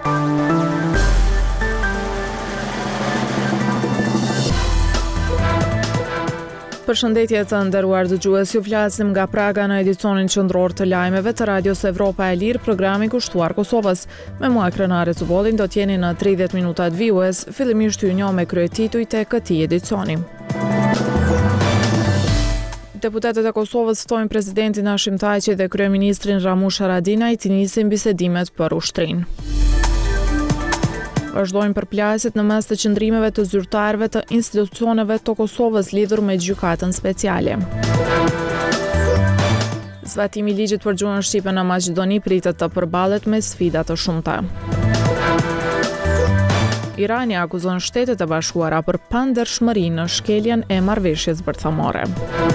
Përshëndetje të nderuar dëgjues, ju flasim nga Praga në edicionin qendror të lajmeve të Radios Evropa e Lirë, programi kushtuar Kosovës. Me mua Krenare Cubollin do t'jeni në 30 minutat vijues, fillimisht ju njoh me kryetitujt e këtij edicioni. Deputetët e Kosovës ftojnë presidentin Hashim Thaçi dhe kryeministrin Ramush Haradinaj të nisin bisedimet për ushtrinë. Vazhdojnë përplasjet në mes të qëndrimeve të zyrtarëve të institucioneve të Kosovës lidhur me gjykatën speciale. Zbatimi i ligjit për gjuhën shqipe në Maqedoni pritet të përballet me sfida të shumta. Irani akuzon Shtetet e Bashkuara për pandershmëri në shkeljen e marrëveshjes bërthamore.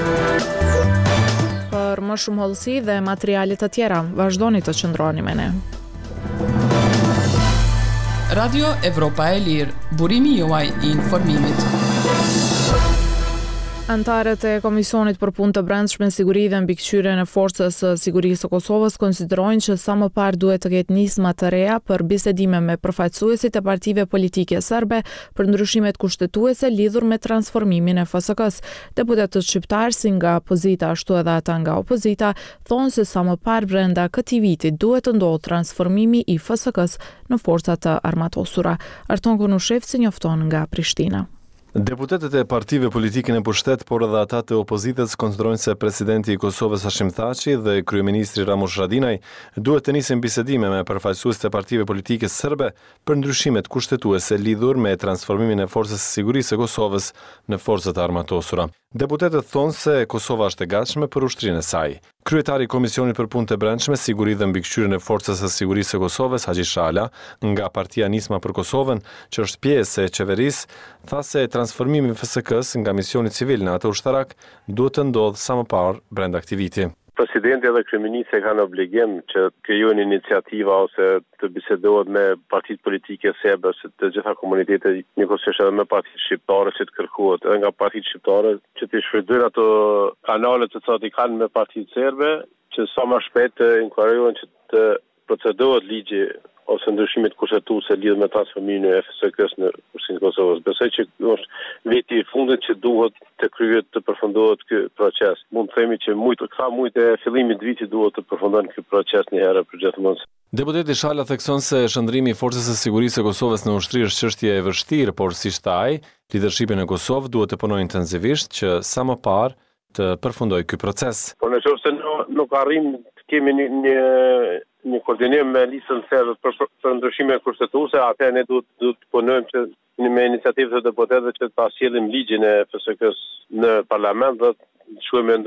Për më shumë hollësi dhe materiale të tjera, vazhdoni të qëndroni me ne. Radio Evropa e Lirë, burimi juaj i informimit. Antarët e Komisionit për Punë të Brendshme, Siguri dhe Mbikëqyrjen e Forcës së Sigurisë së Kosovës konsiderojnë që sa më parë duhet të ketë nisma të reja për bisedime me përfaqësuesit e partive politike serbe për ndryshimet kushtetuese lidhur me transformimin e FSK-s. Deputetët shqiptar si nga opozita ashtu edhe ata nga opozita thonë se sa më parë brenda këtij viti duhet të ndodhë transformimi i FSK-s në forca të armatosura. Arton Konushevci njofton nga Prishtina. Deputetët e partive politike në pushtet, por edhe ata të opozitës konsiderojnë se presidenti i Kosovës Hashim Thaçi dhe kryeministri Ramush Haradinaj duhet të nisin bisedime me përfaqësuesit e partive politike serbe për ndryshimet kushtetuese lidhur me transformimin e Forcës së Sigurisë së Kosovës në forcat armatosura. Deputetët thonë se Kosova është e gatshme për ushtrinë e saj. Kryetari i Komisionit për Punë të Brendshme, Siguri dhe Mbikëqyrjen e Forcës së Sigurisë së Kosovës, Haxhi Shala, nga Partia Nisma për Kosovën, që është pjesë e qeverisë, tha se transformimi i FSK-s nga misioni civil në atë ushtarak duhet të ndodhë sa më parë brenda këtij viti. Presidenti dhe kryeministri kanë obligim që krijojnë iniciativa ose të bisedohet me partitë politike serbe ose të gjitha komunitetet, njëkohësisht edhe me partitë shqiptare që të kërkohet edhe nga partitë shqiptare që të shfrytëzojnë ato kanale të cilat i kanë me partitë serbe, që sa më shpejt të inkurohen që të procedohet ligji ose ndryshimit kushtetuese lidhur me transformimin e FSK-s në Kushtinë e Kosovës. Besoj që është viti i fundit që duhet të kryhet të përfundohet ky proces. Mund të themi që shumë e fillimit të vitit duhet të përfundon ky proces një herë për gjithmonë. Deputeti Shala thekson se shndrimi i Forcës së Sigurisë së Kosovës në ushtri është çështje e vështirë, por si ai, lidershipin e Kosovës duhet të punojë intensivisht që sa më parë të përfundojë ky proces. Po nëse nuk arrim të kemi një koordinim me listën serbe për ndryshime kushtetuese, atëherë ne duhet të punojmë që me iniciativë të deputetëve që ta sjellim ligjin e FSK-s në parlament dhe të shkojmë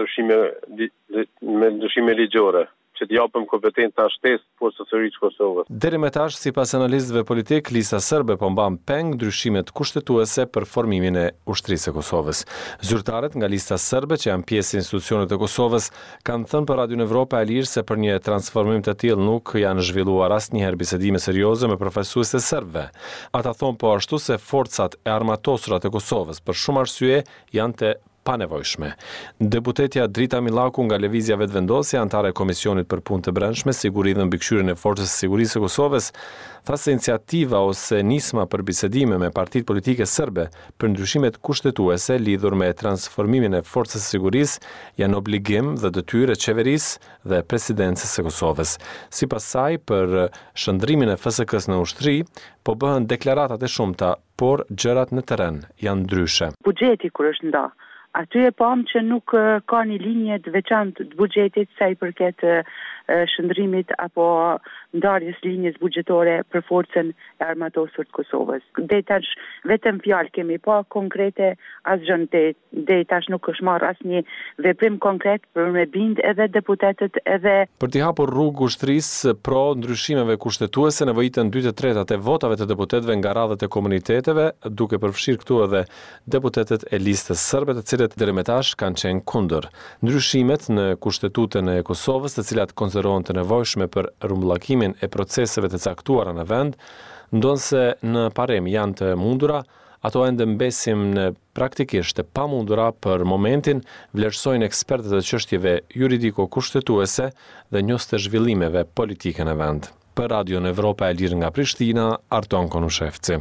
me ndryshime ligjore, që të japim kompetenca shtesë Forcës së Sigurisë së Kosovës. Deri më tash, sipas analistëve politik, lista serbe po mban peng ndryshimet kushtetuese për formimin e ushtrisë së Kosovës. Zyrtarët nga lista serbe, që janë pjesë e institucioneve të Kosovës, kanë thënë për Radio Evropa e Lirë se për një transformim të tillë nuk janë zhvilluar asnjëherë bisedime serioze me përfaqësuesit e serbëve. Ata thonë po ashtu se forcat e armatosura të Kosovës për shumë arsye janë të panevojshme. Deputetja Drita Millaku nga Lëvizja Vetëvendosje, antare e Komisionit për Punë të Brendshme, Siguri dhe Mbikëqyrjen e Forcës së Sigurisë së Kosovës, tha se iniciativa ose nisma për bisedime me partitë politike serbe për ndryshimet kushtetuese lidhur me transformimin e Forcës së Sigurisë janë obligim dhe detyrë e qeverisë dhe presidencës së Kosovës. Sipas saj, për shndrimin e FSK-s në ushtri, po bëhen deklaratat e shumta, por gjërat në terren janë ndryshe. Buxheti kur është nda, aty e pam që nuk ka një linje të veçantë të buxhetit sa i përket shndrimit apo ndarjes linjës buxhetore për forcën e armatosur të Kosovës. Deri tash vetëm fjalë kemi pa konkrete, asgjë deri tash nuk është marrë asnjë veprim konkret për me bind edhe deputetët edhe për t'i hapur rrugë ushtrisë pro ndryshimeve kushtetuese nevojiten 2/3 e votave të deputetëve nga radhët e komuniteteve, duke përfshirë këtu edhe deputetët e listës serbe, të cilët deri më tash kanë qenë kundër. Ndryshimet në kushtetutën e Kosovës, të cilat konsiderohen të nevojshme për rrumbullakimin e proceseve të caktuara në vend, ndonse në parem janë të mundura, ato ende mbesim në praktikisht të pamundura për momentin, vlerësojnë ekspertët e çështjeve juridiko-kushtetuese dhe njës të zhvillimeve politike në vend. Për Radion Evropa e Lirë nga Prishtina, Arton Konushevci.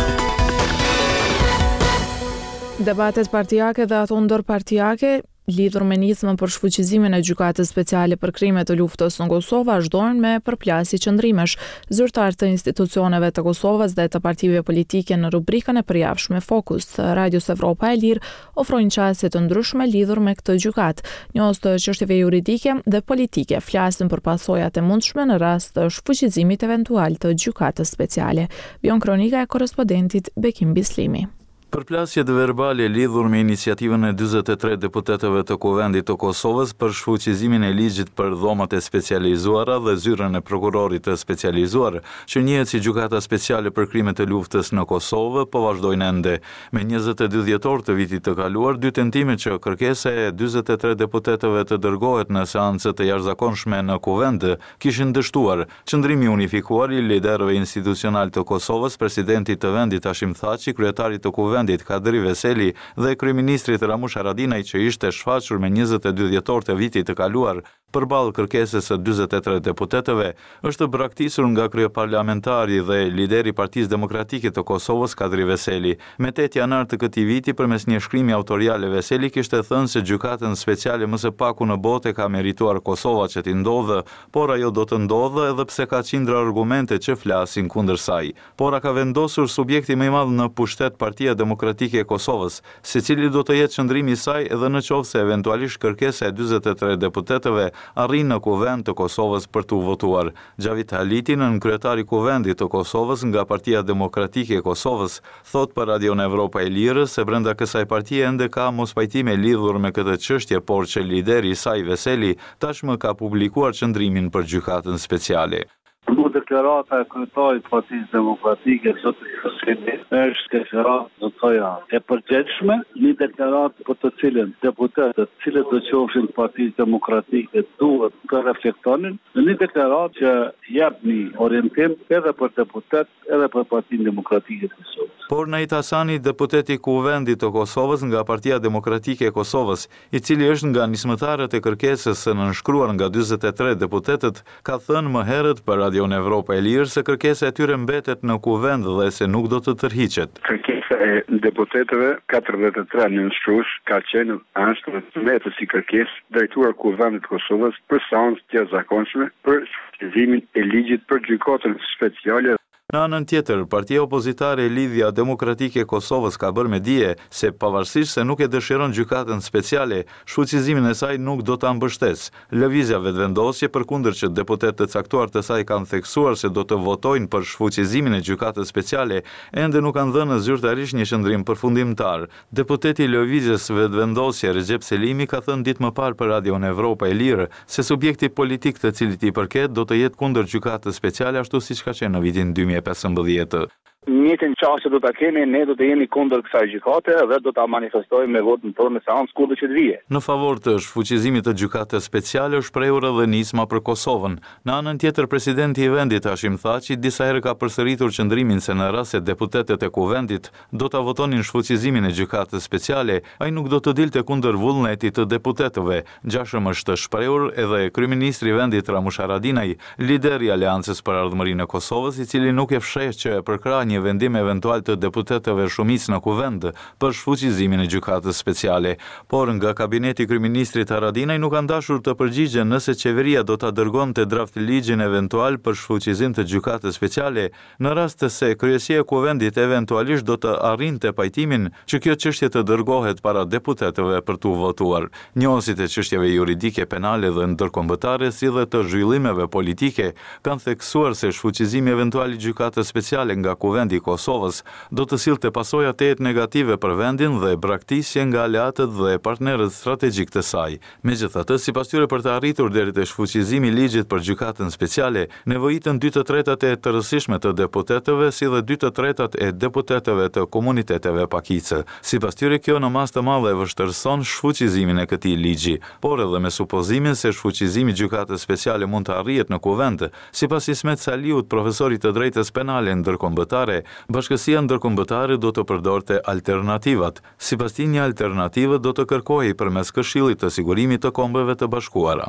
Debatet partijake dhe ato ndërpartijake lidhur me nismën për shfuqizimin e gjykatës speciale për krimet të luftës në Kosovë vazhdojnë me përplasje qëndrimesh. Zyrtarë të institucioneve të Kosovës dhe të partive politike në rubrikën e përjavshme Fokus të Radios Evropa e Lirë ofrojnë qasje të ndryshme lidhur me këtë gjykatë. Njohës të çështjeve juridike dhe politike flasin për pasojat e mundshme në rast të shfuqizimit eventual të gjykatës speciale. Vion kronika e korrespondentit Bekim Bislimi. Përplasjet verbale lidhur me iniciativën e 43 deputetëve të Kuvendit të Kosovës për shfuqizimin e ligjit për dhomat e specializuara dhe zyrën e prokurorit të specializuar, që njihet si Gjykata Speciale për Krimet e Luftës në Kosovë, po vazhdojnë ende. Me 22 dhjetor të vitit të kaluar, dy tentime që kërkesa e 43 deputetëve të dërgohet në seancë të jashtëzakonshme në Kuvend kishin dështuar. Qëndrimi unifikuar i liderëve institucional të Kosovës, presidentit të vendit Hashim Thaçi, kryetarit të Kuvendit Kadri Veseli dhe kryeministrit Ramush Haradinaj që ishte shfaqur me 22 dhjetor të vitit të kaluar përballë kërkesës së 43 deputetëve, është braktisur nga kryeparlamentari dhe lideri i Partisë Demokratike të Kosovës Kadri Veseli. Me 8 janar të këtij viti, përmes një shkrimi autoriale, Veseli kishte thënë se gjykatën speciale më së paku në botë ka merituar Kosova që t'i ndodhë, por ajo do të ndodhë edhe pse ka qindra argumente që flasin kundër saj. Por ka vendosur subjekti më i madh në pushtet Partia Demokratike e Kosovës, secili do të jetë qëndrimi i saj edhe në qoftë se eventualisht kërkesa e 43 deputetëve arrin në Kuvend të Kosovës për të votuar. Gjavit Haliti, kryetari Kuvendit të Kosovës nga Partia Demokratike e Kosovës, thot për Radion Evropa e Lirë se brenda kësaj partie ende ka mospajtime lidhur me këtë çështje, por që lideri i saj Veseli tashmë ka publikuar qëndrimin për gjykatën speciale. Deklarata e kryetarit Partisë Demokratike zotit Hosini është deklaratë do të thoja e përgjithshme, një deklaratë për të cilën deputetët cilët do qofshin Partisë Demokratike duhet të reflektonin, një deklaratë që jep një orientim edhe për deputet, edhe për Partinë Demokratike të Kosovës. Por Najt Hasani, deputeti Kuvendit të Kosovës nga Partia Demokratike e Kosovës, i cili është nga nismëtarët e kërkesës së nënshkruar nga 43 deputetët, ka thënë më herët për Radion Evropa e Lirë se kërkesa e tyre mbetet në Kuvend dhe se nuk do të tërhiqet. Kërkesa e deputetëve 43 nënshkruar ka qenë ashtu si kërkesë drejtuar Kuvendit të Kosovës për seancë të jashtëzakonshme për shfuqizimin e ligjit për gjykatën speciale. Në anën tjetër, partia opozitare Lidhja Demokratike e Kosovës ka bërë me dije se pavarësisht se nuk e dëshiron gjykatën speciale, shfuqizimin e saj nuk do ta mbështesë. Lëvizja vetvendosje përkundër që deputetët e caktuar të saj kanë theksuar se do të votojnë për shfuqizimin e gjykatës speciale, ende nuk kanë dhënë zyrtarisht një qëndrim përfundimtar. Deputeti i lëvizjes vetvendosje Recep Selimi ka thënë ditë më parë për Radion Evropa e Lirë se subjekti politik të cilit i përket do të jetë kundër gjykatës speciale ashtu siç ka qenë në vitin 2015. Njëtin qasë do ta kemi, ne do të jemi kundër kësaj gjykate dhe do ta manifestojmë me votën tonë në seancë kurrë që të vijë. Në favor të shfuqizimit të gjykatës speciale është shprehur edhe nisma për Kosovën. Në anën tjetër, presidenti i vendit Hashim Thaçi disa herë ka përsëritur qëndrimin se në rast se deputetët e Kuvendit do ta votonin shfuqizimin e gjykatës speciale, ai nuk do të dilte kundër vullnetit të deputetëve. Gjashëm është shprehur edhe kryeministri i vendit Ramush Haradinaj, lideri i Aleancës për Ardhmërinë e Kosovës, i cili nuk e fsheh që përkrah një vendim eventual të deputetëve shumicë në Kuvend për shfuqizimin e gjykatës speciale, por nga kabineti i kryeministrit Haradinaj nuk kanë dashur të përgjigjen nëse qeveria do ta dërgonte draft ligjin eventual për shfuqizim të gjykatës speciale, në rast se kryesia e Kuvendit eventualisht do të arrinte pajtimin që kjo çështje të dërgohet para deputetëve për tu votuar. Njohësit e çështjeve juridike, penale dhe ndërkombëtare si dhe të zhvillimeve politike kanë theksuar se shfuqizimi eventual i gjykatës speciale nga Kuvendi i Kosovës do të sillte pasoja të jetë negative për vendin dhe braktisje nga aleatët dhe partnerët strategjik të saj. Megjithatë, sipas tyre për të arritur deri te shfuqizimi i ligjit për gjykatën speciale, nevojitën 2/3 e të rëndësishme të deputetëve si dhe 2/3 e deputetëve të komuniteteve pakicë. Sipas tyre kjo në masë të madhe vështirëson shfuqizimin e këtij ligji, por edhe me supozimin se shfuqizimi i gjykatës speciale mund të arrihet në Kuvend, sipas Ismet Saliut, profesorit të drejtës penale ndërkombëtare, Bashkësia ndërkombëtare do të përdorte alternativat. Sipas tij, një alternativë do të kërkohej përmes Këshillit të Sigurimit të Kombeve të Bashkuara.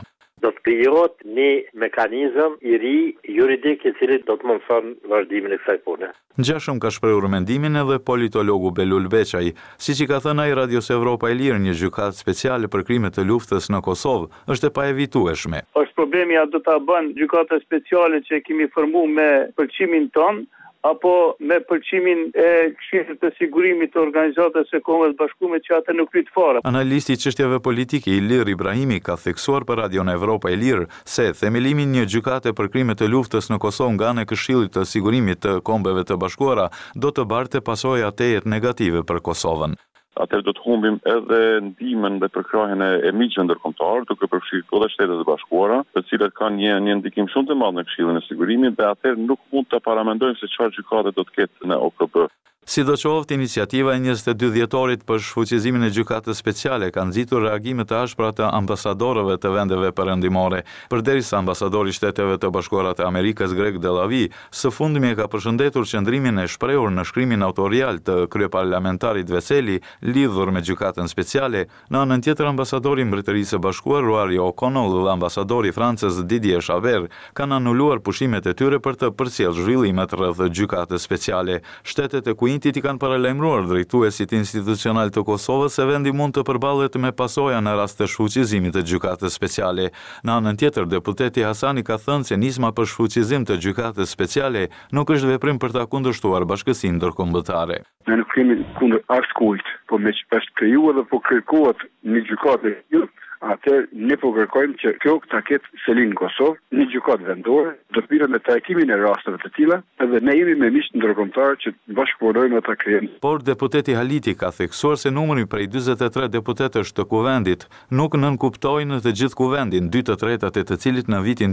do të krijohet një mekanizëm i ri juridik i cili do të mundson vazhdimin e kësaj pune. Ngjashëm ka shprehur mendimin edhe politologu Belul Beçaj, siç i ka thënë ai Radios Evropa e Lirë, një gjykatë speciale për krimet të luftës në Kosovë është e paevitueshme. Është problemi a do ta bën gjykata speciale që kemi formuar me pëlqimin ton apo me pëlqimin e Këshillit të Sigurimit të Organizatës së Kombeve të Bashkuara që atë nuk prit fare. Analisti i çështjeve politike Ilir Ibrahimi ka theksuar për Radion Evropa e Lirë se themelimi një gjykate për krime të luftës në Kosovë nga ana e Këshillit të Sigurimit të Kombeve të Bashkuara do të barte pasoja të jetë negative për Kosovën. Atëherë do të humbim edhe ndihmën dhe përkrahjen e miqve ndërkombëtar, duke përfshirë edhe Shtetet e Bashkuara, të cilat kanë një ndikim shumë të madh në Këshillin e Sigurimit dhe atëherë nuk mund të paramendojmë se çfarë gjykate do të ketë në OKB. Sidoqoftë, iniciativa e 22 dhjetorit për shfuqizimin e gjykatës speciale ka nxitur reagime të ashpra të ambasadorëve të vendeve perëndimore. Përderisa ambasadori i Shteteve të Bashkuara të Amerikës Greg Delavi së fundmi e ka përshëndetur qëndrimin e shprehur në shkrimin autorial të kryeparlamentarit Veseli lidhur me gjykatën speciale, në anën tjetër ambasadori i Mbretërisë së Bashkuar Rory O'Connell dhe ambasadori francez Didier Chabert kanë anuluar pushimet e tyre për të përcjellë zhvillimet rreth gjykatës speciale. Shtetet e i kanë paralajmëruar drejtuesit institucional të Kosovës se vendi mund të përballet me pasoja në rast të shfuqizimit të gjykatës speciale. Në anën tjetër, deputeti Hasani ka thënë se nisma për shfuqizim të gjykatës speciale nuk është veprim për ta kundërshtuar bashkësinë ndërkombëtare. Ne nuk kemi kundër askujt, po me që është krijuar dhe po kërkohet një gjykatë atëherë ne po kërkojmë që kjo ta ketë selin në Kosovë, një gjykatë vendore, do të bire me trajtimin e rasteve të tilla, edhe ne jemi me miq ndërkombëtar që bashkëpunojmë ata krijojnë. Por deputeti Haliti ka theksuar se numri prej 43 deputetësh të kuvendit nuk nënkuptojnë të gjithë kuvendin, 2/3 e të cilit në vitin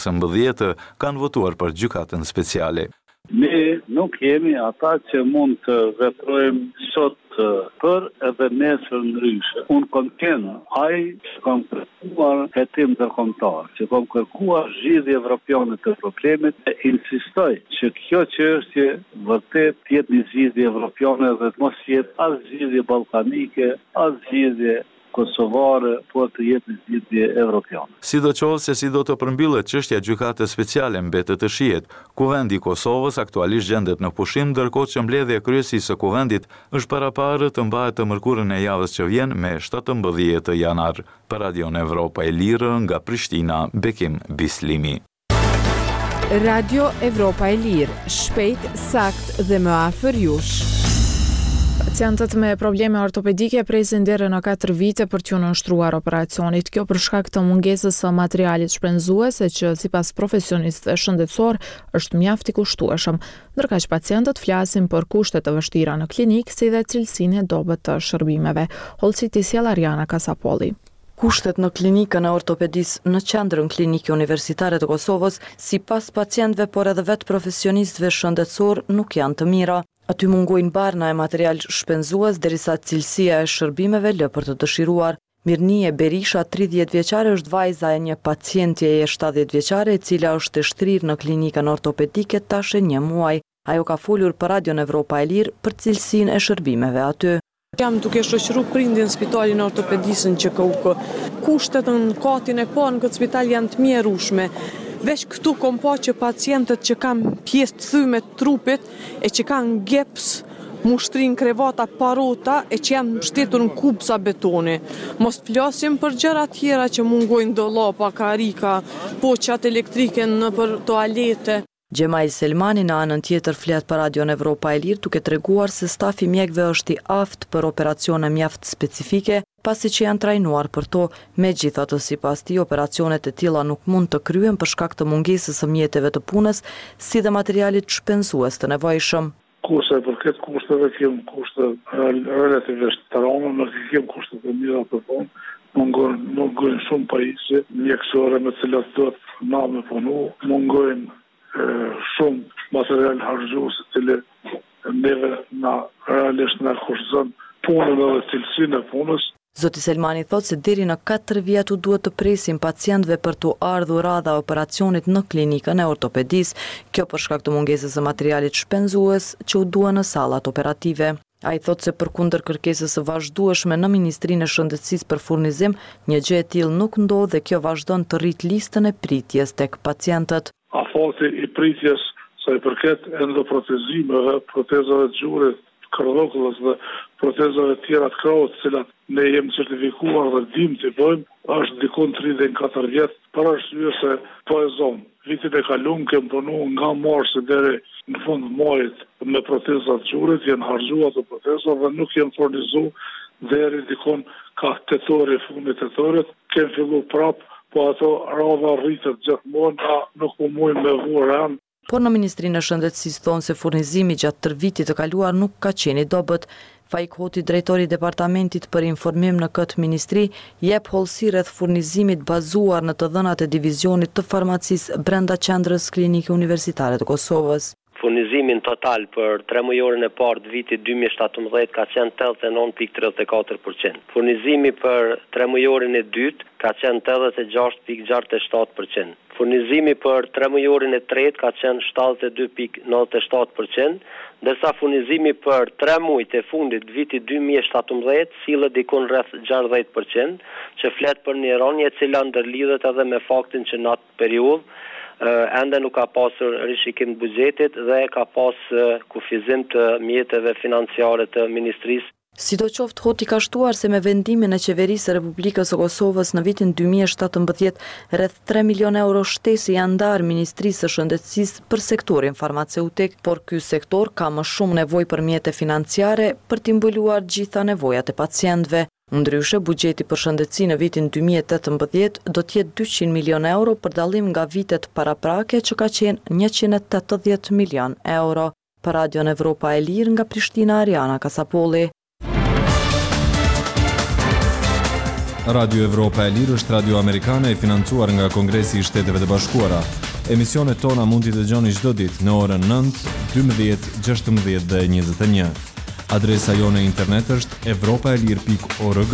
2015 kanë votuar për gjykatën speciale. Ne nuk jemi ata që mund të veprojmë sot për edhe nesër ndryshe. Unë kom qenë ai që kom kërkuar hetim ndërkombëtar, që kom kërkuar zgjidhje evropiane të problemit e insistoj që kjo çështje vërtet të jetë një zgjidhje evropiane dhe të mos jetë as zgjidhje ballkanike, as zgjidhje kosovare, por të jetë zgjidhje evropiane. Sidoqoftë se si do të përmbyllet çështja gjykatës speciale mbetet të shihet. Kuvendi i Kosovës aktualisht gjendet në pushim, ndërkohë që mbledhja e kryesisë së kuvendit është paraparë të mbahet të mërkurën e javës që vjen me 17 janar. Për Radion Evropa e Lirë nga Prishtina, Bekim Bislimi. Radio Evropa e Lirë, shpejt, sakt dhe më afër jush. Pacientët me probleme ortopedike presin deri në 4 vite për t'u nënshtruar operacionit. Kjo për shkak të mungesës së materialit shpenzuese që sipas profesionistëve shëndetësor është mjaft i kushtueshëm. Ndërkaq pacientët flasin për kushte të vështira në klinik si dhe cilësinë e dobët të shërbimeve. Holciti sjell Ariana Kasapolli. Kushtet në klinikën e ortopedisë në qendrën klinike universitare të Kosovës, sipas pacientëve por edhe vetë profesionistëve shëndetësor nuk janë të mira. Aty mungojnë barna e material shpenzues derisa cilësia e shërbimeve lë për të dëshiruar. Mirnie Berisha, 30 vjeçare, është vajza e një pacientje e 70 vjeçare, e cila është e shtrirë në klinikën ortopedike tash e 1 muaj. Ajo ka folur për Radion Evropa e Lirë për cilësinë e shërbimeve aty. Jam duke shoqëruar prindin në spitalin ortopedisën që kushtet në katin e parë në këtë spital janë të mjerueshme. Veç këtu kom pa që pacientët që kanë pjesë të thyme të trupit e që kanë geps, mushtrin, krevata, parota e që janë mbështetur në kupsa betoni. Mos flasim për gjëra tjera që mungojnë dollapa, karika, poçat elektrike nëpër toalete. Gjemail Selmani në anën tjetër flet për Radion Evropa e Lirë duke treguar se stafi mjekëve është i aftë për operacione mjaft specifike, pasi që janë trajnuar për to. Megjithatë, sipas tij, operacionet e tilla nuk mund të kryhen për shkak të mungesës së mjeteve të punës, si dhe materialit shpenzues të nevojshëm. Kurse përket kushteve kemi kushte relativisht të rënda, nuk kemi kushte të mira për punë. Mungojnë shumë pajisje mjekësore me cilat do të na me punu, mungojnë shumë material harxhues të cilë neve realisht na kushtëson punën dhe cilësinë e punës. Zoti Selmani thotë se deri në 4 vjet u duhet të presim pacientëve për të ardhur radha operacionit në klinikën e ortopedisë, kjo për shkak të mungesës së materialit shpenzues që u duan në sallat operative. Ai thotë se përkundër kërkesës së vazhdueshme në Ministrinë e Shëndetësisë për furnizim, një gjë e tillë nuk ndodh dhe kjo vazhdon të rrit listën e pritjes tek pacientët. Afati i pritjes sa i përket endoprotezimeve, protezave të gjurit, kërdokullës dhe protezave tjera të krahut, të cilat ne jemi certifikuar dhe dim të bëjmë, është dikon 34 vjet, për arsye se po e zonë. Vitin e kaluar kem punu nga marsi deri në fund muajit me protezat gjurit, jenë harxuar ato proteza dhe nuk jenë furnizu deri dikon ka tetori, fundi tetorit, kem fillu prap, po ato radha rritet gjithmonë, nuk u mujnë me vurën. Por në Ministrinë e Shëndetësisë thonë se furnizimi gjatë tërë vitit të kaluar nuk ka qenë i dobët. Faik Hoti, drejtori i departamentit për informim në këtë ministri, jep hollësi rreth furnizimit bazuar në të dhënat e divizionit të farmacisë brenda qendrës klinike universitare të Kosovës. Furnizimin total për 3 mujorin e parë të vitit 2017 ka qenë 89.34%. Furnizimi për 3 mujorin e dytë ka qenë 86.67%. Furnizimi për 3 mujorin e tretë ka qenë 72.97%, ndërsa furnizimi për 3 muajt e fundit të vitit 2017 sillet dikon rreth 60%, që flet për një rënje e cila ndërlidhet edhe me faktin që në atë periudhë ende nuk ka pasur rishikim të buxhetit dhe ka pas kufizim të mjeteve financiare të ministrisë. Sidoqoftë, Hoti ka shtuar se me vendimin e Qeverisë së Republikës së Kosovës në vitin 2017, rreth 3 milion euro shtesë janë ndarë Ministrisë së Shëndetësisë për sektorin farmaceutik, por ky sektor ka më shumë nevojë për mjete financiare për t'i mbuluar gjitha nevojat e pacientëve. Ndryshe, buxheti për shëndetësi në vitin 2018 do të jetë 200 milion euro për dallim nga vitet paraprake që ka qenë 180 milion euro. Për Radion Evropa e Lirë nga Prishtina, Ariana Kasapolli. Radio Evropa e Lirë është radio amerikane e financuar nga Kongresi i Shteteve të Bashkuara. Emisionet tona mund t'i dëgjoni çdo ditë në orën 9, 12, 16 dhe 21. Adresa jone internet është evropaelir.org.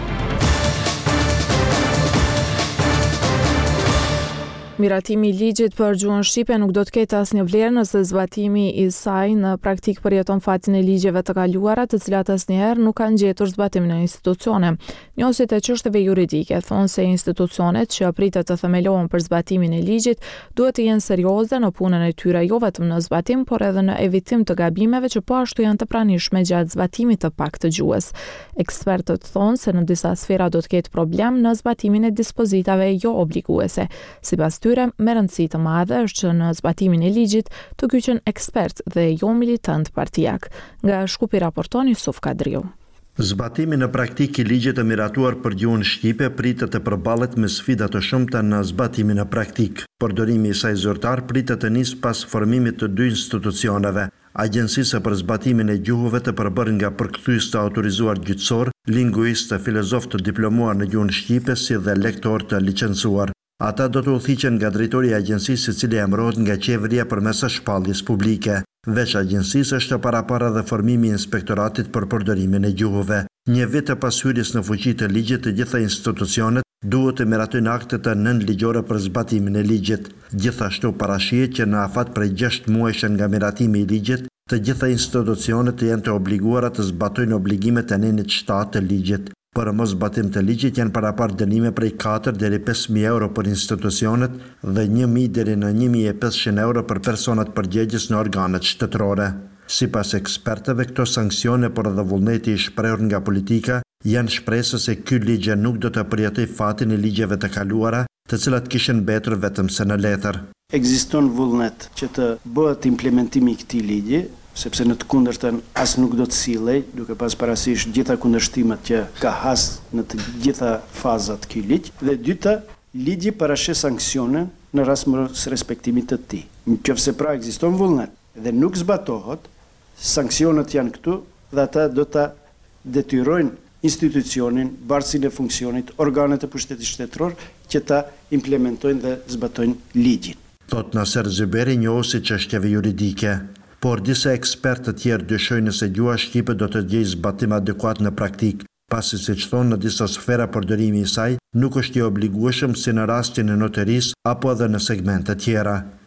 Miratimi i ligjit për gjuhën shqipe nuk do të ketë asnjë vlerë nëse zbatimi i saj në praktik përjeton fatin e ligjeve të kaluara, të cilat asnjëherë nuk kanë gjetur zbatim në institucione. Njohësit e çështjeve juridike thonë se institucionet që pritet të themelohen për zbatimin e ligjit duhet të jenë serioze në punën e tyre, jo vetëm në zbatim, por edhe në evitim të gabimeve që po ashtu janë të pranishme gjatë zbatimit të pak të gjuhës. Ekspertët thonë se në disa sfera do të ketë problem në zbatimin e dispozitave jo obliguese. Sipas tyre, me rëndësi të madhe është që në zbatimin e ligjit të kyqen ekspert dhe jo militant partijak. Nga Shkupi raporton Yusuf Kadriu. Zbatimi në praktik i ligjit të miratuar për gjuhën shqipe pritet të përballet me sfida të shumta në zbatimin në praktik. Përdorimi i saj zyrtar pritet të nisë pas formimit të 2 institucioneve, Agjencisë për zbatimin e gjuhëve të përbërë nga përkthyes të autorizuar gjyqësor, linguist të filozof të diplomuar në gjuhën shqipe si dhe lektor të licencuar. Ata do të udhëhiqen nga drejtori i agjencisë, i cili emërohet nga qeveria përmes shpalljes publike. Veç agjencisë është parapara dhe formimi i inspektoratit për përdorimin e gjuhëve. Një vit të pas hyrjes në fuqi të ligjit, të gjitha institucionet duhet të miratojnë akte të nënligjore për zbatimin e ligjit. Gjithashtu parashihet që në afat prej 6 muajsh nga miratimi i ligjit, të gjitha institucionet të jenë të obliguara të zbatojnë obligimet e nenit 7 të ligjit. Për mos zbatim të ligjit janë parapar dënime prej 4 deri 5.000 euro për institucionet dhe 1.000 deri në 1.500 euro për personat përgjegjës në organet shtetërore. Sipas ekspertëve, këto sanksione por edhe vullneti i shprehur nga politika janë shpresë se ky ligj nuk do të përjetoj fatin e ligjeve të kaluara, të cilat kishin mbetur vetëm se në letër. Ekziston vullnet që të bëhet implementimi i këtij ligji, sepse në të kundërtën as nuk do të sillej, duke pas parasysh gjitha kundërshtimet që ka has në të gjitha fazat ky ligj, dhe dyta, ligji parashes sanksione në rast mos respektimit të tij. Nëse pra ekziston vullnet dhe nuk zbatohet, sanksionet janë këtu dhe ata do ta detyrojnë institucionin, barësin e funksionit, organet e pushtetit shtetëror që ta implementojnë dhe zbatojnë ligjin. Thot Naser Zyberi, njohësi çështjeve juridike. Por disa ekspertë të tjerë dyshojnë se gjuha shqipe do të gjejë zbatim adekuat në praktik, pasi siç thonë në disa sfera përdorimi i saj nuk është i obligueshëm si në rastin e noterisë apo edhe në segmente tjera.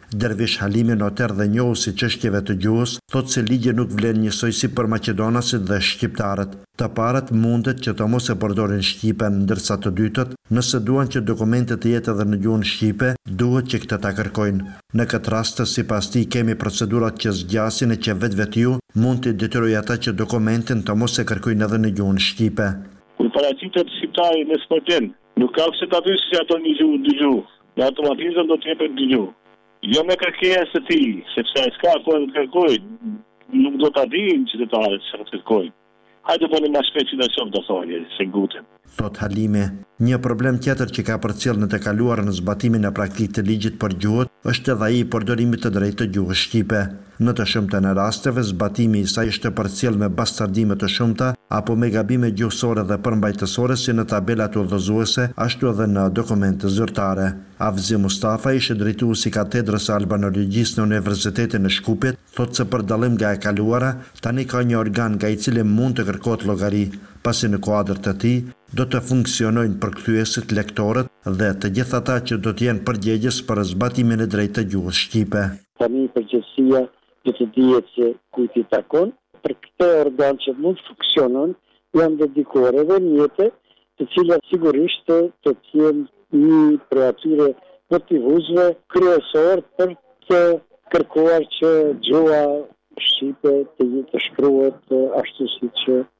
Dervish Halimi, noter dhe njohësi çështjeve të gjuhës, thotë se ligji nuk vlen njësoj si për maqedonasit dhe shqiptarët. Të parët mundet që të mos e përdorin shqipen, ndërsa të dytët, nëse duan që dokumentet të jetë edhe në gjuhën shqipe, duhet që këtë ta kërkojnë. Në këtë rast, sipas tij, kemi procedurat që zgjasin e që vetë ju mund të detyrojë ata që dokumentin të mos e kërkojnë edhe në gjuhën shqipe. Kur paraqitet shqiptari në sportin, nuk ka pse ta pyesë se ato një gjuhë dëgju. Në automatizëm do të jepet dëgju. Jo me kërkesë të tij, sepse ai s'ka kohë të kërkojë, nuk do ta dinë qytetarët çfarë kërkojnë. Hajde bëni më shpejt që të shoh do thonë, se guten. Thot Halime, një problem tjetër që ka përcjell në të kaluarën në zbatimin e praktikë të ligjit për gjuhët është edhe ai i përdorimit të drejtë të gjuhës shqipe. Në të shumtën e rasteve, zbatimi i saj është përcjell me bastardime të shumta apo me gabime gjuhësore dhe përmbajtësore si në tabelat udhëzuese, ashtu edhe në dokumente zyrtare. Avzi Mustafa, ishte drejtuesi i katedrës së albanologjisë në Universitetin e Shkupit, thotë se për dallim nga e kaluara, tani ka një organ nga i cili mund të kërkohet llogari, pasi në kuadër të tij do të funksionojnë përkthyesit, lektorët dhe të gjithë ata që do të jenë përgjegjës për zbatimin e drejtë të gjuhës shqipe. Tani përgjegjësia do të dihet se kujt i takon. Për këtë organ që mund të funksionojnë, janë dedikuar edhe mjete, të cilat sigurisht të jenë një prej atyre motivuesve kryesor për të kërkuar që gjuha shqipe të shkruhet ashtu siç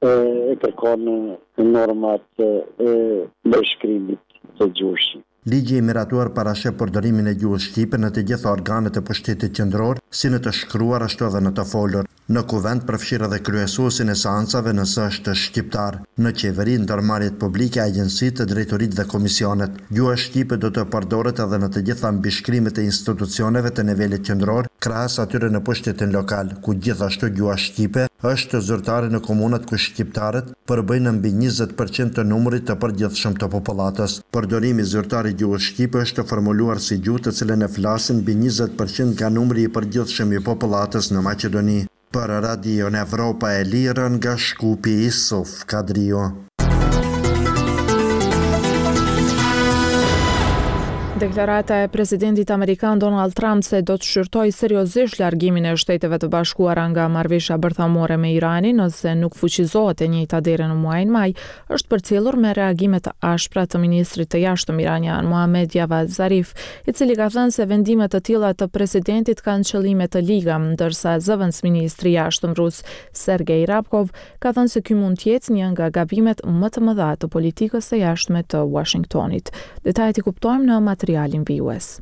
e kërkon normat e shkrimit të gjuhës shqipe. Ligji i miratuar parasheh përdorimin e gjuhës shqipe në të gjitha organet e pushtetit qendror, si në të shkruar ashtu edhe në të folur. Në kuvent përfshirë edhe kryesuesin e seancave nëse është shqiptar. Në qeveri, ndërmarrjet publike, agjencitë, drejtoritë dhe komisionet. Gjuha shqipe do të përdoret edhe në të gjitha mbishkrimet e institucioneve të nivelit qendror, krahas atyre në pushtetin lokal, ku gjithashtu gjuha shqipe është zyrtare në komunat ku shqiptarët përbëjnë mbi 20% të numrit të përgjithshëm të popullatës. Përdorimi zyrtar i gjuhës shqipe është formuluar si gjuhë të cilën e flasin mbi 20% nga numri i përgjithshëm i popullatës në Maqedoni. Për Radio Evropa e Lirë nga Shkupi, Isuf Kadrio. Deklarata e presidentit amerikan Donald Trump se do të shqyrtoj seriozisht largimin e Shteteve të Bashkuara nga marrëveshja bërthamore me Iranin nëse nuk fuqizohet e njëjta deri në muajin maj, është përcjellur me reagime të ashpra të ministrit të jashtëm iranian Mohammad Javad Zarif, i cili ka thënë se vendimet të tilla të presidentit kanë qëllime të liga, ndërsa zëvendës ministri i jashtëm rus Sergej Rabkov ka thënë se ky mund të jetë një nga gabimet më të mëdha të politikës së jashtme të Washingtonit. Detajet i kuptojmë në materialin VUS.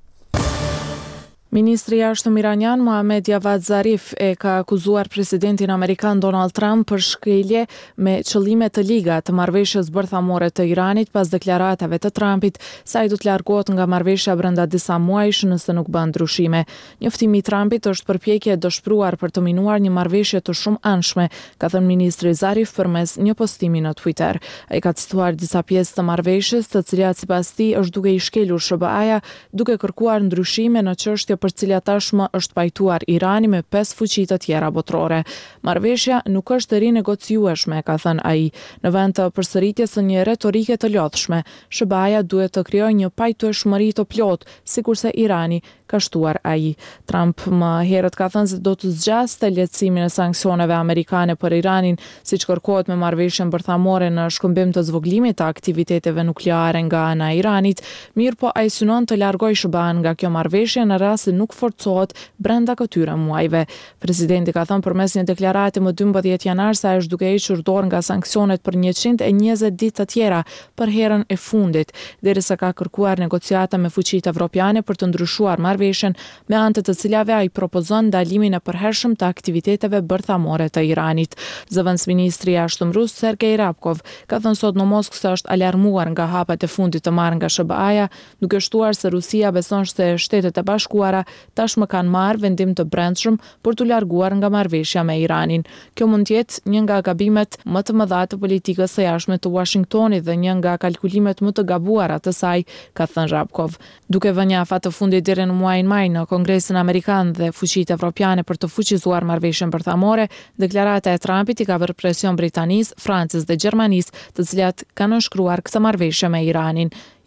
Ministri i jashtëm iranian Mohammad Javad Zarif e ka akuzuar presidentin amerikan Donald Trump për shkelje me qëllime të liga të marrëveshjes bërthamore të Iranit pas deklaratave të Trumpit se ai do të largohet nga marrëveshja brenda disa muajsh nëse nuk bën ndryshime. Njoftimi i Trumpit është përpjekje e dëshpëruar për të minuar një marrëveshje të shumë anshme, ka thënë ministri Zarif përmes një postimi në Twitter. Ai ka cituar disa pjesë të marrëveshjes, të cilat sipas tij është duke i shkelur SBA-ja, duke kërkuar ndryshime në çështje për cilat tashmë është pajtuar Irani me 5 fuqi të tjera botërore. Marrëveshja nuk është rinegociueshme, ka thënë ai. Në vend të përsëritjes së një retorike të lodhshme, SBA-ja duhet të krijojë një pajtueshmëri të plotë, sikurse Irani ka shtuar ai. Trump më herët ka thënë se do të zgjaste lehtësimin e sanksioneve amerikane për Iranin, siç kërkohet me marrëveshjen bërthamore në shkëmbim të zvogëlimit të aktiviteteve nukleare nga ana e Iranit, mirë po ai synon të largojë SBA-n nga kjo marrëveshje në rast se nuk forcohet brenda këtyre muajve. Presidenti ka thënë përmes një deklarate më 12 janar se ai është duke hequr dorë nga sanksionet për 120 ditë të tjera për herën e fundit, derisa ka kërkuar negociata me fuqitë evropiane për të ndryshuar marrëveshjen me anë të cilave ai propozon ndalimin e përhershëm të aktiviteteve bërthamore të Iranit. Zëvendës ministri i jashtëm rus Sergej Rabkov ka thënë sot në Moskë se është alarmuar nga hapet e fundit të marrë nga SBA-ja, duke shtuar se Rusia beson se Shtetet e Bashkuara tashmë kanë marrë vendim të brendshëm për t'u larguar nga marrëveshja me Iranin. Kjo mund të jetë një nga gabimet më të mëdha të politikës së jashtme të Washingtonit dhe një nga kalkulimet më të gabuara të saj, ka thënë Rabkov. Duke vënë afat të fundit deri në muajin maj në Kongresin Amerikan dhe fuqitë evropiane për të fuqizuar marrëveshjen bërthamore, deklarata e Trumpit i ka bërë presion Britanisë, Francës dhe Gjermanisë, të cilat kanë nënshkruar këtë marrëveshje me Iranin.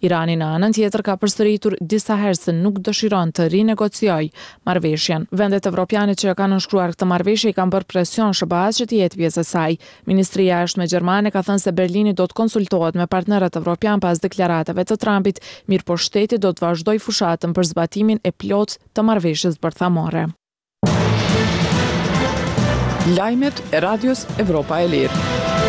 Irani në anën tjetër ka përsëritur disa herë se nuk dëshiron të rinegociojë marrëveshjen. Vendet evropiane që kanë nënshkruar këtë marrëveshje i kanë bërë presion SBA-s që të jetë pjesë e saj. Ministria e Jashtme gjermane ka thënë se Berlini do të konsultohet me partnerët evropian pas deklaratave të Trumpit, mirëpo shteti do të vazhdojë fushatën për zbatimin e plotë të marrëveshjes bërthamore. Lajmet e Radios Evropa e Lirë.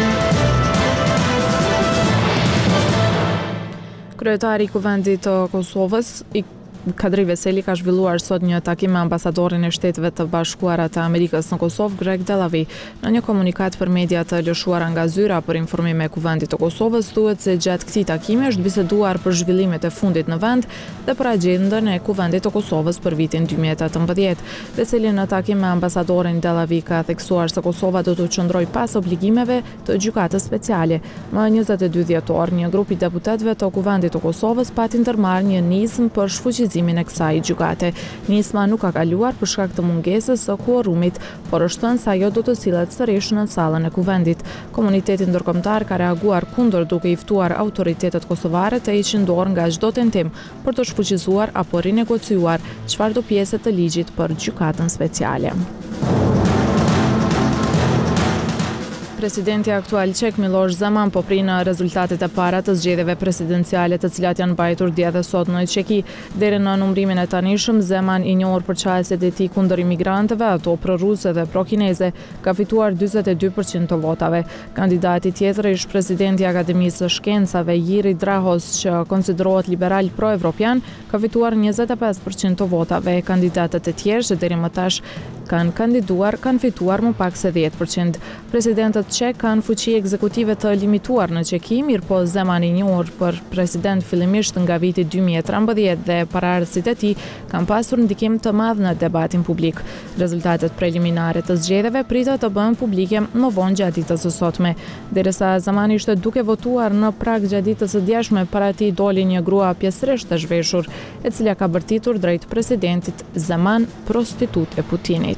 Kryetari i Kuvendit të Kosovës, Kadri Veseli, ka zhvilluar sot një takim me ambasadorin e Shteteve të Bashkuara të Amerikës në Kosovë, Greg Delavi. Në një komunikat për media të lëshuara nga Zyra për informime e Kuvendit të Kosovës, thuhet se gjatë këtij takimi është biseduar për zhvillimet e fundit në vend dhe për agjendën e Kuvendit të Kosovës për vitin 2018. Veseli në takim me ambasadorin Delavi ka theksuar se Kosova do të qëndrojë pas obligimeve të gjykatës speciale. Më 22 dhjetor, një grup i deputetëve të Kuvendit të Kosovës pati ndërmarrë një nismë për shfuqizimin e kësaj gjykate. Nisma nuk ka kaluar për shkak të mungesës së kuorumit, por është thënë se ajo do të sillet sërish në sallën e Kuvendit. Komuniteti ndërkombëtar ka reaguar kundër duke i ftuar autoritetet kosovare të heqin dorë nga çdo tentim për të shfuqizuar apo rinegociuar çfarëdo pjesë të ligjit për gjykatën speciale. Presidenti aktual çek Miloš Zeman po prinë rezultatet e para të zgjedhjeve presidenciale të cilat janë mbajtur dje dhe sot në Çeki. Deri në numrimin e tanishëm, Zeman, i njohur për çështjet e tij kundër imigrantëve, ato pro-ruse dhe pro-kineze, ka fituar 42% të votave. Kandidati tjetër ish presidenti i Akademisë së Shkencave, Jiri Drahos, që konsiderohet liberal pro-evropian, ka fituar 25% të votave. Kandidatët e tjerë që deri më tash kanë kandiduar kanë fituar më pak se 10%. Presidentët çek kanë fuqi ekzekutive të limituar në Çeki, mirëpo Zeman, i njohur për president fillimisht nga viti 2013 dhe paraardhësit e tij kanë pasur ndikim të madh në debatin publik. Rezultatet preliminare të zgjedhjeve pritet të bëhen publike më vonë gjatë ditës së sotme. Derisa Zeman ishte duke votuar në Prag gjatë ditës së djeshme, para tij doli një grua pjesërisht të zhveshur, e cila ka bërtitur drejt presidentit Zeman, prostitut e Putinit.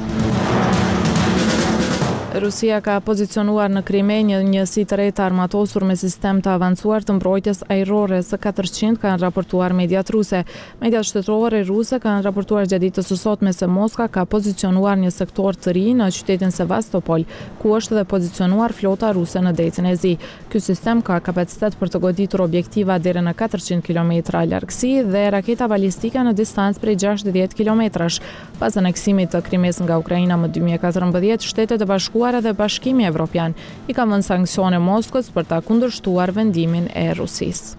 Rusia ka pozicionuar në Krime një njësi të re të armatosur me sistem të avancuar të mbrojtjes ajrore S-400, kanë raportuar mediat ruse. Mediat shtetërore ruse kanë raportuar gjatë ditës së sotme se Moska ka pozicionuar një sektor të ri në qytetin Sevastopol, ku është dhe pozicionuar flota ruse në detin e zi. Ky sistem ka kapacitet për të goditur objektiva deri në 400 km largësi dhe raketa balistike në distancë prej 60 km. Pas aneksimit të Krimes nga Ukraina më 2014, Shtetet e Bashkuara dhe Bashkimi Evropian i ka vënë sanksione Moskës për ta kundërshtuar vendimin e Rusisë.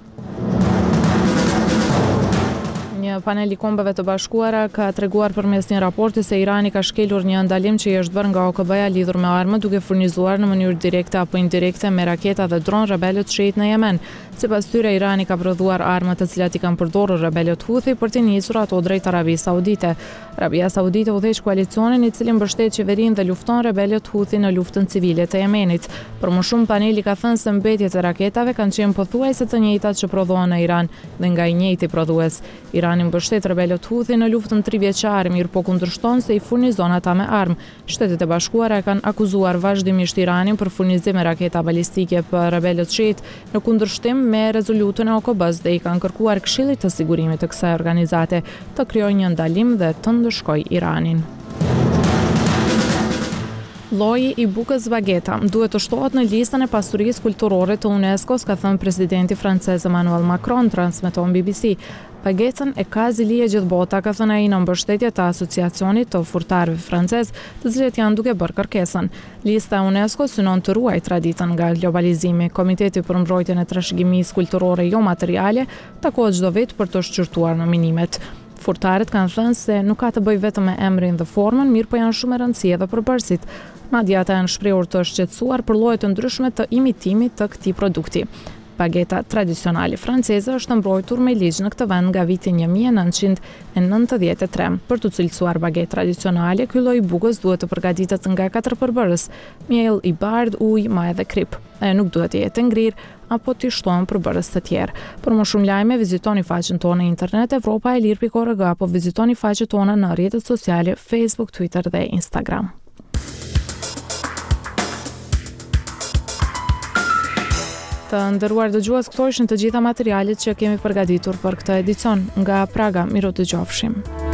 Një panel i Kombeve të Bashkuara ka treguar përmes një raporti se Irani ka shkelur një ndalim që i është bërë nga OKB-ja lidhur me armë, duke furnizuar në mënyrë direkte apo indirekte me raketa dhe dron rebelët shiit në Yemen. Sipas tyre, Irani ka prodhuar armët të cilat i kanë përdorur rebelët Houthi për të nisur ato drejt Arabisë Saudite. Arabia Saudite udhëheq koalicionin i cili mbështet qeverinë dhe lufton rebelët Houthi në luftën civile të Yemenit. Por më shumë, paneli ka thënë se mbetjet e raketave kanë qenë pothuajse të njëjtat që prodhohen në Iran dhe nga i njëjti prodhues. Irani mbështet rebelët Houthi në luftën 3 vjeçare, mirë po kundërshton se i furnizon ata me armë. Shtetet e Bashkuara kanë akuzuar vazhdimisht Iranin për furnizim me raketa balistike për rebelët shiit në kundërshtim me rezolutën e OKB-s dhe i kanë kërkuar Këshillit të Sigurimit të kësaj organizate të krijojë një ndalim dhe të ndëshkojë Iranin. Lloji i bukës bagueta duhet të shtohet në listën e pasurisë kulturore të UNESCO-s, ka thënë presidenti francez Emmanuel Macron, transmeton BBC. Bagetën e ka zilie gjithë bota, ka thënë ai në mbështetje të asociacionit të furtarëve francez, të cilët janë duke bërë kërkesën. Lista e UNESCO synon të ruajë traditën nga globalizimi. Komiteti për mbrojtjen e trashëgimisë kulturore jo materiale takohet çdo vit për të shqyrtuar nominimet. Furtarët kanë thënë se nuk ka të bëjë vetëm me emrin dhe formën, mirë po janë shumë e rëndësishme edhe përbërësit. Madje ata janë shprehur të shqetësuar për lloje të ndryshme të imitimit të këtij produkti. Bageta tradicionale franceze është mbrojtur me ligj në këtë vend nga viti 1993. Për të cilësuar bagetë tradicionale, ky lloj bukës duhet të përgatitet nga 4 përbërës: miell i bardh, ujë, majë dhe krip. Nuk duhet të jetë ngrirë apo të shtohen përbërës të tjerë. Për më shumë lajme, vizitoni faqen tonë në internet evropaelir.org apo vizitoni faqet tona në rrjetet sociale Facebook, Twitter dhe Instagram. Të nderuar dëgjues, këto ishin të gjitha materialet që kemi përgatitur për këtë edicion. Nga Praga, miru dëgjofshim.